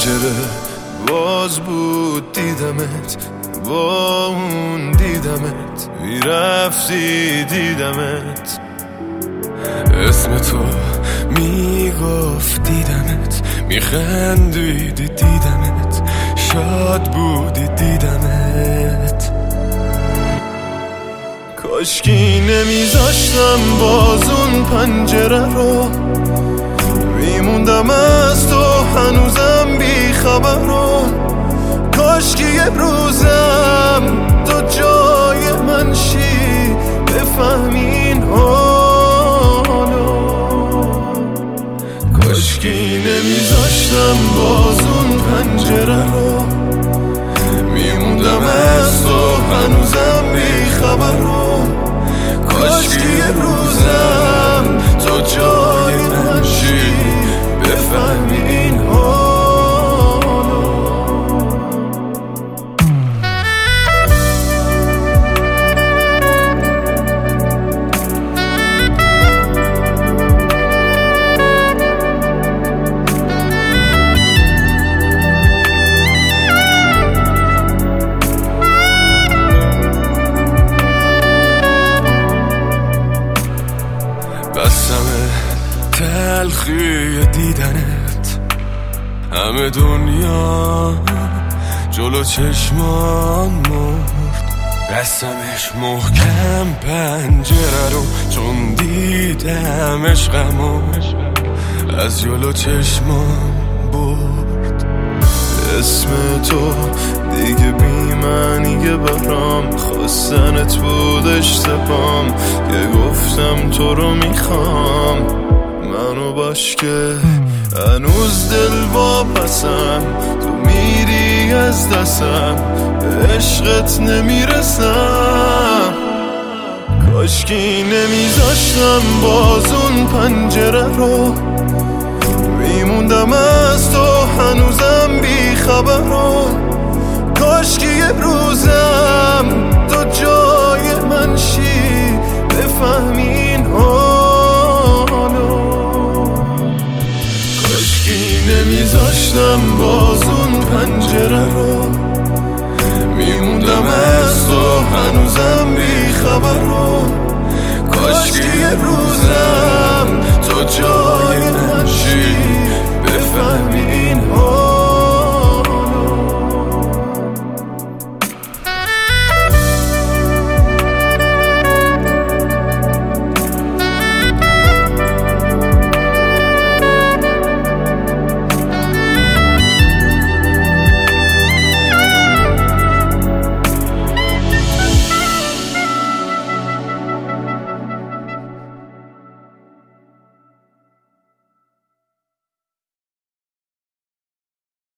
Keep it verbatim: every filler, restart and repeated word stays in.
پنجره باز بود دیدمت، با اون دیدمت میرفتی دیدمت، اسم تو میگفت دیدمت، میخندیدی دیدمت، شاد بودی دیدمت. کاشکی نمیذاشتم باز اون پنجره رو، میموندم از تو هنوزم بی خبر رو. کاشکی یه روزم تو جای من شی، بفهمین حالو. کاشکی نمیذاشتم باز اون پنجره رو، میموندم از تو هنوزم بی خبر رو. کاشکی یه روزم تو جای من شی، بفهمی این حالو. بسمه تلخی دیدنت، همه دنیا جلو چشمام مرد. بستمش محکم پنجره رو، چون دیدم عشقمو از جلو چشمام برد. اسم تو دیگه بی معنیه برام، خواستنت بود اشتبام که گفتم تو رو میخوام. منو باش که هنوز دل واپسم، تو میری از دستم، به عشقت نمیرسم. کاشکی نمیذاشتم باز اون پنجره رو، میموندم از تو هنوزم بی خبر رو. کاشکی یه روزم تو جای من شی، بفهمین حالو. کاشکی نمیذاشتم باز اون پنجره رو، میموندم از تو هنوزم بی خبر رو. کاشکی یه روزم تو جای من شی،